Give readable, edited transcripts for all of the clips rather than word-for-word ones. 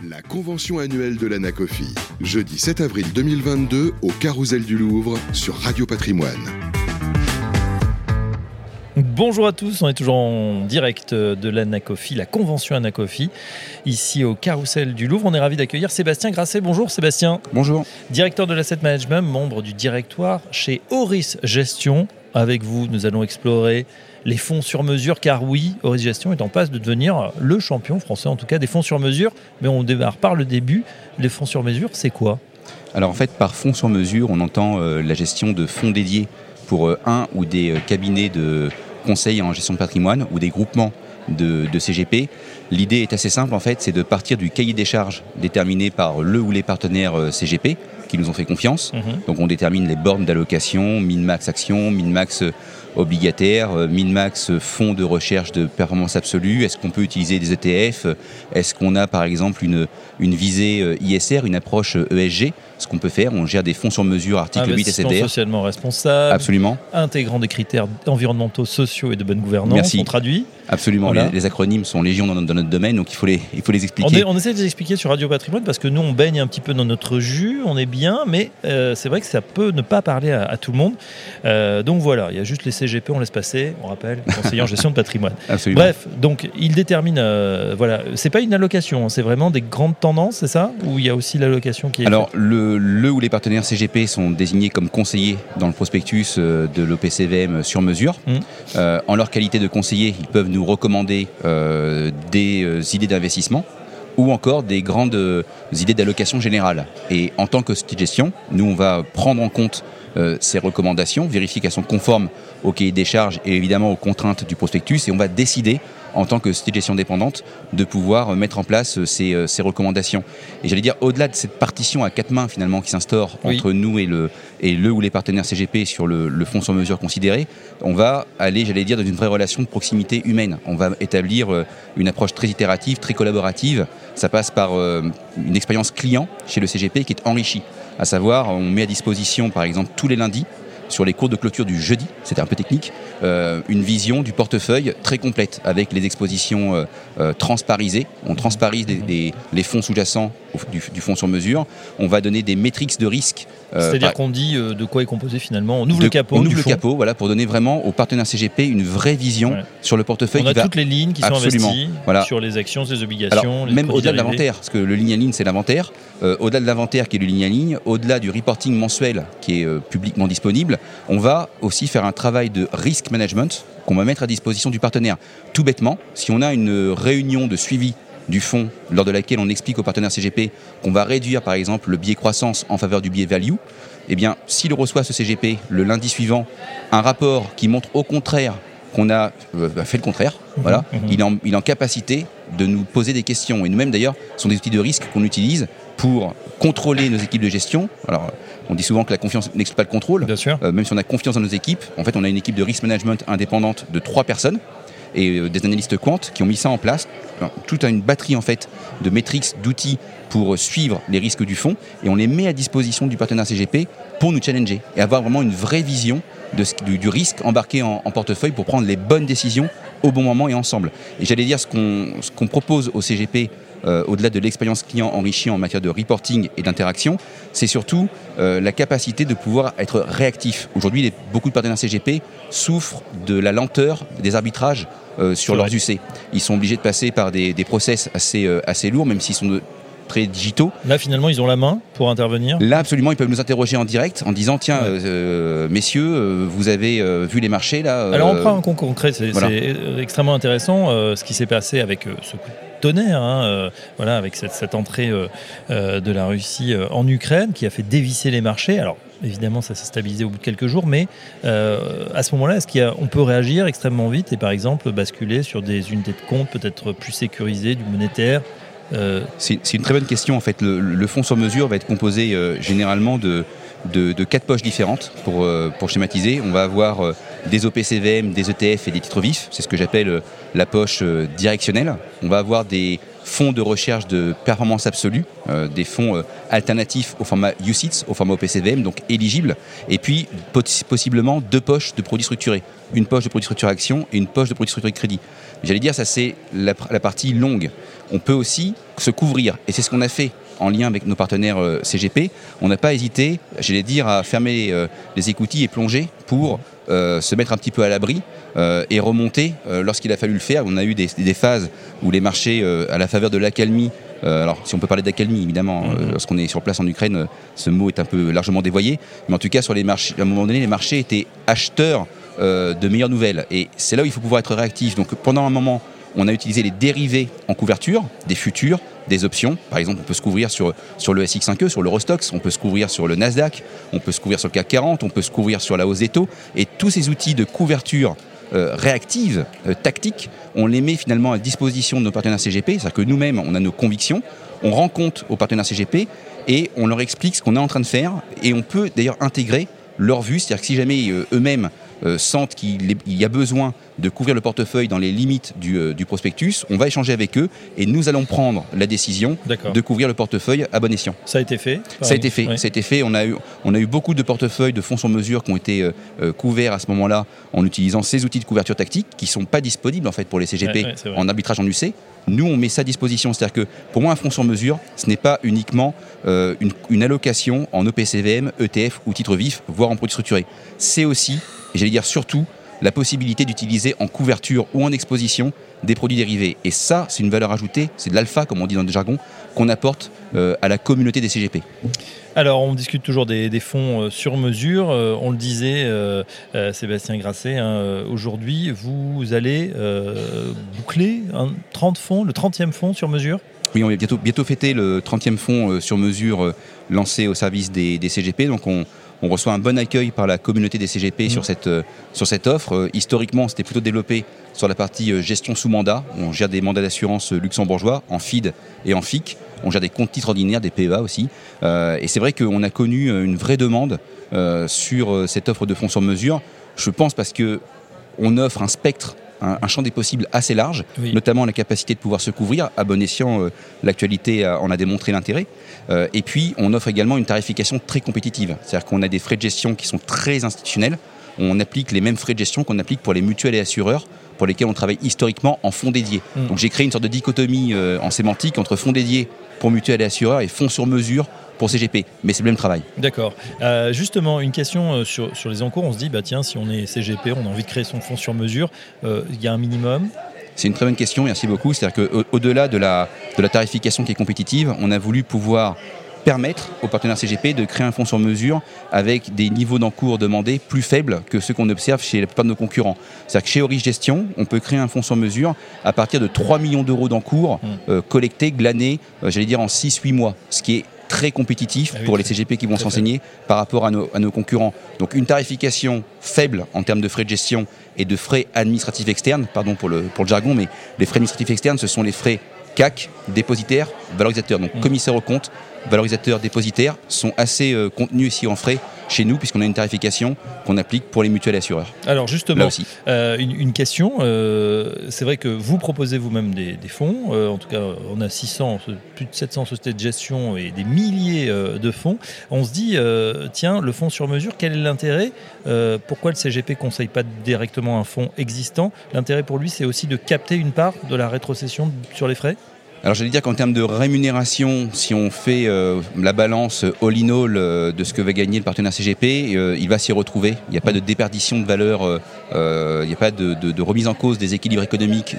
La convention annuelle de l'Anacofi, jeudi 7 avril 2022 au Carrousel du Louvre sur Radio Patrimoine. Bonjour à tous, on est toujours en direct de l'Anacofi, la convention Anacofi, ici au Carrousel du Louvre. On est ravis d'accueillir Sébastien Grasset. Bonjour Sébastien. Bonjour. Directeur de l'Asset Management, membre du directoire chez Auris Gestion. Avec vous, nous allons explorer les fonds sur mesure, car oui, Auris Gestion est en passe de devenir le champion français, en tout cas des fonds sur mesure. Mais on démarre par le début. Les fonds sur mesure, c'est quoi ? Alors en fait, par fonds sur mesure, on entend la gestion de fonds dédiés pour un ou des cabinets de conseil en gestion de patrimoine ou des groupements de CGP. L'idée est assez simple en fait, c'est de partir du cahier des charges déterminé par le ou les partenaires CGP qui nous ont fait confiance. Donc on détermine les bornes d'allocation, min-max actions, min-max obligataire, min-max fonds de recherche de performance absolue. Est-ce qu'on peut utiliser des ETF ? Est-ce qu'on a par exemple une visée ISR, une approche ESG ? Ce qu'on peut faire, on gère des fonds sur mesure, article 8 SFDR. Socialement responsable. Absolument. Intégrant des critères environnementaux, sociaux et de bonne gouvernance. Merci. On traduit. Absolument. Voilà. Les acronymes sont légion dans notre domaine, donc il faut les expliquer. On essaie de les expliquer sur Radio Patrimoine parce que nous, on baigne un petit peu dans notre jus, on est bien, mais c'est vrai que ça peut ne pas parler à tout le monde. Donc voilà, il y a juste les CGP, on laisse passer, on rappelle, conseiller en gestion de patrimoine. Absolument. Bref, donc il détermine, voilà, c'est pas une allocation, c'est vraiment des grandes tendances, c'est ça ? Ou il y a aussi l'allocation qui est Alors, faite ? le ou les partenaires CGP sont désignés comme conseillers dans le prospectus de l'OPCVM sur mesure. En leur qualité de conseillers, ils peuvent nous recommander des idées d'investissement ou encore des grandes idées d'allocation générale. Et en tant que société de gestion, nous, on va prendre en compte ces recommandations, vérifier qu'elles sont conformes au cahier des charges et évidemment aux contraintes du prospectus, et on va décider en tant que société de gestion dépendante de pouvoir mettre en place ces recommandations. Et j'allais dire, au-delà de cette partition à quatre mains finalement qui s'instaure entre nous et le ou les partenaires CGP sur le fonds sur mesure considéré, on va aller, j'allais dire, dans une vraie relation de proximité humaine. On va établir une approche très itérative, très collaborative. Ça passe par une expérience client chez le CGP qui est enrichie. À savoir, on met à disposition par exemple tous les lundis, sur les cours de clôture du jeudi, c'était un peu technique, une vision du portefeuille très complète avec les expositions transparisées. On transparise les fonds sous-jacents du fonds sur mesure. On va donner des métriques de risque. C'est-à-dire qu'on dit de quoi est composé finalement. On ouvre le capot. On ouvre le capot, voilà, pour donner vraiment aux partenaires CGP une vraie vision sur le portefeuille. On a toutes les lignes qui sont investies sur les actions, les obligations. Alors, même au-delà de l'inventaire, parce que le ligne à ligne, c'est l'inventaire. Au-delà de l'inventaire qui est le ligne à ligne, au-delà du reporting mensuel qui est publiquement disponible, on va aussi faire un travail de risk management qu'on va mettre à disposition du partenaire. Tout bêtement, si on a une réunion de suivi du fonds lors de laquelle on explique aux partenaires CGP qu'on va réduire par exemple le biais croissance en faveur du biais value, eh bien s'il reçoit ce CGP le lundi suivant un rapport qui montre au contraire qu'on a fait le contraire, il est en capacité de nous poser des questions. Et nous-mêmes d'ailleurs, ce sont des outils de risque qu'on utilise pour contrôler nos équipes de gestion. Alors, on dit souvent que la confiance n'exclut pas le contrôle. Bien sûr. Même si on a confiance dans nos équipes, en fait, on a une équipe de risk management indépendante de 3 personnes et des analystes quant qui ont mis ça en place. Toute une batterie en fait de métriques, d'outils pour suivre les risques du fonds, et on les met à disposition du partenaire CGP pour nous challenger et avoir vraiment une vraie vision du risque embarqué en portefeuille pour prendre les bonnes décisions au bon moment et ensemble. Et j'allais dire ce qu'on propose au CGP, au-delà de l'expérience client enrichie en matière de reporting et d'interaction, c'est surtout la capacité de pouvoir être réactif. Aujourd'hui, beaucoup de partenaires CGP souffrent de la lenteur des arbitrages sur leurs UC. Ils sont obligés de passer par des process assez lourds, même s'ils sont très digitaux. Là, finalement, ils ont la main pour intervenir. Là, absolument, ils peuvent nous interroger en direct en disant tiens, messieurs, vous avez vu les marchés là. Alors, on prend un concours concret, c'est extrêmement intéressant ce qui s'est passé avec ce coup de tonnerre, avec cette entrée de la Russie en Ukraine qui a fait dévisser les marchés. Alors, évidemment, ça s'est stabilisé au bout de quelques jours, mais à ce moment-là, est-ce qu'on peut réagir extrêmement vite et, par exemple, basculer sur des unités de compte peut-être plus sécurisées, du monétaire ? C'est une très bonne question. En fait, le fonds sur mesure va être composé généralement de 4 poches différentes pour schématiser. On va avoir des OPCVM, des ETF et des titres vifs. C'est ce que j'appelle la poche directionnelle. On va avoir des fonds de recherche de performance absolue, des fonds alternatifs au format UCITS, au format OPCVM, donc éligibles. Et puis, possiblement 2 poches de produits structurés. Une poche de produits structurés actions et une poche de produits structurés crédit. J'allais dire, ça c'est la partie longue. On peut aussi se couvrir. Et c'est ce qu'on a fait en lien avec nos partenaires CGP. On n'a pas hésité, j'allais dire, à fermer les écoutilles et plonger pour se mettre un petit peu à l'abri et remonter lorsqu'il a fallu le faire. On a eu des phases où les marchés, à la faveur de l'accalmie, alors si on peut parler d'accalmie évidemment, lorsqu'on est sur place en Ukraine, ce mot est un peu largement dévoyé, mais en tout cas sur les marchés, à un moment donné, les marchés étaient acheteurs de meilleures nouvelles. Et c'est là où il faut pouvoir être réactif. Donc pendant un moment, on a utilisé les dérivés en couverture, des futurs, des options. Par exemple, on peut se couvrir sur le SX5E, sur l'Eurostoxx, on peut se couvrir sur le Nasdaq, on peut se couvrir sur le CAC 40, on peut se couvrir sur la hausse des taux. Et tous ces outils de couverture réactive, tactique, on les met finalement à disposition de nos partenaires CGP. C'est-à-dire que nous-mêmes, on a nos convictions, on rend compte aux partenaires CGP et on leur explique ce qu'on est en train de faire. Et on peut d'ailleurs intégrer leur vue, c'est-à-dire que si jamais eux-mêmes sentent qu'il y a besoin de couvrir le portefeuille dans les limites du prospectus, on va échanger avec eux et nous allons prendre la décision de couvrir le portefeuille à bon escient. Ça a été fait ? Ça a été fait. Oui. Ça a été fait. On a eu beaucoup de portefeuilles de fonds sur mesure qui ont été couverts à ce moment-là en utilisant ces outils de couverture tactique qui ne sont pas disponibles en fait pour les CGP en arbitrage en UC. Nous, on met ça à disposition. C'est-à-dire que pour moi, un fonds sur mesure, ce n'est pas uniquement une allocation en OPCVM, ETF ou titre vif, voire en produit structuré. C'est aussi, et j'allais dire surtout, la possibilité d'utiliser en couverture ou en exposition des produits dérivés. Et ça, c'est une valeur ajoutée, c'est de l'alpha, comme on dit dans le jargon, qu'on apporte à la communauté des CGP. Alors, on discute toujours des fonds sur mesure. On le disait, Sébastien Grasset, aujourd'hui, vous allez boucler 30 fonds, le 30e fonds sur mesure. Oui, on va bientôt fêter le 30e fonds sur mesure lancé au service des CGP. Donc, on reçoit un bon accueil par la communauté des CGP sur cette offre. Historiquement, c'était plutôt développé sur la partie gestion sous mandat. On gère des mandats d'assurance luxembourgeois en FID et en FIC. On gère des comptes titres ordinaires, des PEA aussi. Et c'est vrai qu'on a connu une vraie demande sur cette offre de fonds sur mesure. Je pense parce qu'on offre un spectre, un champ des possibles assez large, notamment la capacité de pouvoir se couvrir. À bon escient, l'actualité en a démontré l'intérêt. Et puis, on offre également une tarification très compétitive. C'est-à-dire qu'on a des frais de gestion qui sont très institutionnels. On applique les mêmes frais de gestion qu'on applique pour les mutuelles et assureurs, pour lesquels on travaille historiquement en fonds dédiés. Donc j'ai créé une sorte de dichotomie en sémantique entre fonds dédiés pour mutuelles et assureurs et fonds sur mesure pour CGP, mais c'est le même travail. D'accord. Justement, une question sur les encours, on se dit, tiens, si on est CGP, on a envie de créer son fonds sur mesure, il y a un minimum ? C'est une très bonne question, merci beaucoup. C'est-à-dire qu'au-delà de la tarification qui est compétitive, on a voulu pouvoir permettre aux partenaires CGP de créer un fonds sur mesure avec des niveaux d'encours demandés plus faibles que ceux qu'on observe chez la plupart de nos concurrents. C'est-à-dire que chez Oris Gestion, on peut créer un fonds sur mesure à partir de 3 millions d'euros d'encours collectés, glanés, j'allais dire en 6-8 mois, ce qui est très compétitif pour les CGP qui vont s'enseigner par rapport à nos concurrents. Donc une tarification faible en termes de frais de gestion et de frais administratifs externes, pardon pour le jargon, mais les frais administratifs externes, ce sont les frais CAC, dépositaires, valorisateurs. Donc commissaires aux comptes, valorisateurs, dépositaires sont assez contenus ici en frais chez nous, puisqu'on a une tarification qu'on applique pour les mutuelles et assureurs. Alors justement, une question, c'est vrai que vous proposez vous-même des fonds, en tout cas on a 600, plus de 700 sociétés de gestion et des milliers de fonds. On se dit, tiens, le fonds sur mesure, quel est l'intérêt ? Pourquoi le CGP ne conseille pas directement un fonds existant ? L'intérêt pour lui, c'est aussi de capter une part de la rétrocession sur les frais ? Alors j'allais dire qu'en termes de rémunération, si on fait la balance all-in-all de ce que va gagner le partenaire CGP, il va s'y retrouver. Il n'y a pas de déperdition de valeur, il n'y a pas de remise en cause des équilibres économiques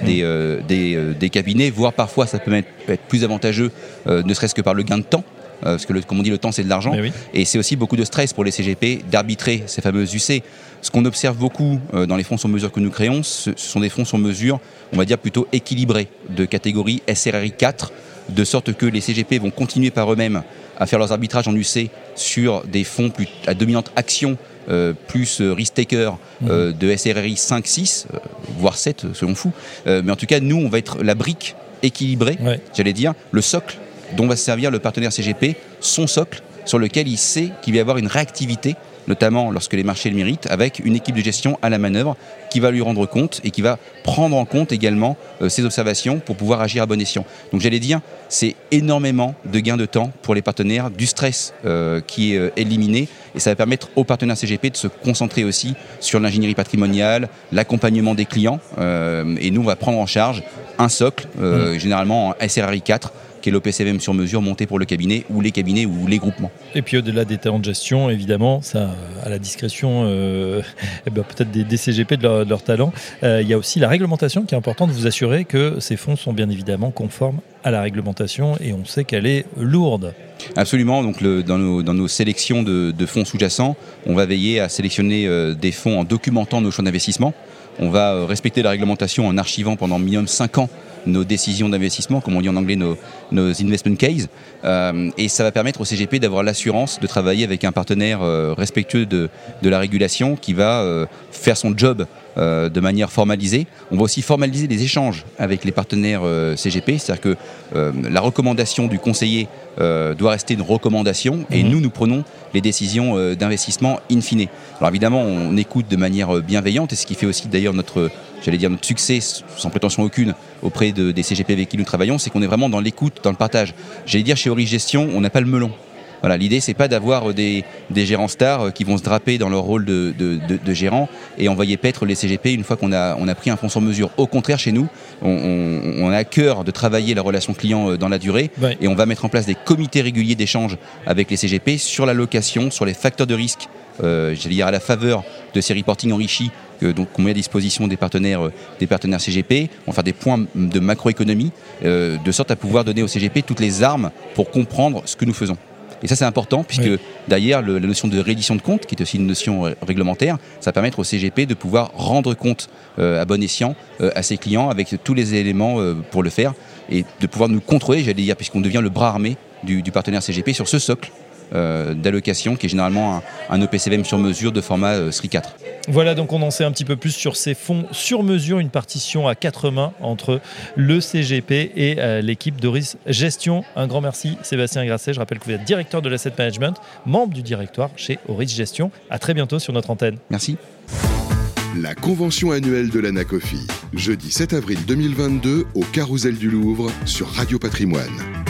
des cabinets, voire parfois ça peut être plus avantageux, ne serait-ce que par le gain de temps. Parce que, comme on dit, le temps, c'est de l'argent. Et c'est aussi beaucoup de stress pour les CGP d'arbitrer ces fameuses UC. Ce qu'on observe beaucoup dans les fonds sur mesure que nous créons, ce sont des fonds sur mesure, on va dire plutôt équilibrés, de catégorie SRRI 4, de sorte que les CGP vont continuer par eux-mêmes à faire leurs arbitrages en UC sur des fonds plus à dominante action, plus risk-taker de SRRI 5, 6, voire 7, selon fou. Mais en tout cas, nous, on va être la brique équilibrée, j'allais dire, le socle dont va se servir le partenaire CGP, son socle, sur lequel il sait qu'il va y avoir une réactivité, notamment lorsque les marchés le méritent, avec une équipe de gestion à la manœuvre qui va lui rendre compte et qui va prendre en compte également ses observations pour pouvoir agir à bon escient. Donc j'allais dire, c'est énormément de gains de temps pour les partenaires, du stress qui est éliminé, et ça va permettre aux partenaires CGP de se concentrer aussi sur l'ingénierie patrimoniale, l'accompagnement des clients, et nous on va prendre en charge un socle, généralement en SRRI 4, qui est l'OPCVM sur mesure monté pour le cabinet ou les cabinets ou les groupements. Et puis au-delà des talents de gestion, évidemment, ça à la discrétion peut-être des CGP de leur talent, il y a aussi la réglementation qui est importante, de vous assurer que ces fonds sont bien évidemment conformes à la réglementation et on sait qu'elle est lourde. Absolument, donc dans nos sélections de fonds sous-jacents, on va veiller à sélectionner des fonds en documentant nos choix d'investissement. On va respecter la réglementation en archivant pendant minimum 5 ans nos décisions d'investissement, comme on dit en anglais, nos investment cases. Et ça va permettre au CGP d'avoir l'assurance de travailler avec un partenaire respectueux de la régulation qui va faire son job de manière formalisée. On va aussi formaliser les échanges avec les partenaires CGP, c'est-à-dire que la recommandation du conseiller doit rester une recommandation et nous prenons les décisions d'investissement in fine. Alors évidemment, on écoute de manière bienveillante et ce qui fait aussi d'ailleurs notre succès, sans prétention aucune, auprès des CGP avec qui nous travaillons, c'est qu'on est vraiment dans l'écoute, dans le partage. Chez Horis Gestion, on n'a pas le melon. Voilà, l'idée, c'est pas d'avoir des gérants stars qui vont se draper dans leur rôle de gérant et envoyer paître les CGP une fois qu'on a pris un fonds sur mesure. Au contraire, chez nous, on a à cœur de travailler la relation client dans la durée et on va mettre en place des comités réguliers d'échange avec les CGP sur l'allocation, sur les facteurs de risque, à la faveur de ces reportings enrichis qu'on met à disposition des partenaires CGP. On va faire des points de macroéconomie de sorte à pouvoir donner aux CGP toutes les armes pour comprendre ce que nous faisons. Et ça, c'est important, puisque d'ailleurs, la notion de reddition de compte, qui est aussi une notion réglementaire, ça va permettre au CGP de pouvoir rendre compte à bon escient à ses clients avec tous les éléments pour le faire et de pouvoir nous contrôler, puisqu'on devient le bras armé du partenaire CGP sur ce socle d'allocation qui est généralement un OPCVM sur mesure de format SRI 4. Voilà, donc on en sait un petit peu plus sur ces fonds sur mesure, une partition à 4 mains entre le CGP et l'équipe d'Horis Gestion. Un grand merci Sébastien Grasset, je rappelle que vous êtes directeur de l'asset management, membre du directoire chez Horis Gestion. À très bientôt sur notre antenne. Merci. La convention annuelle de l'Anacofi, jeudi 7 avril 2022 au Carrousel du Louvre sur Radio Patrimoine.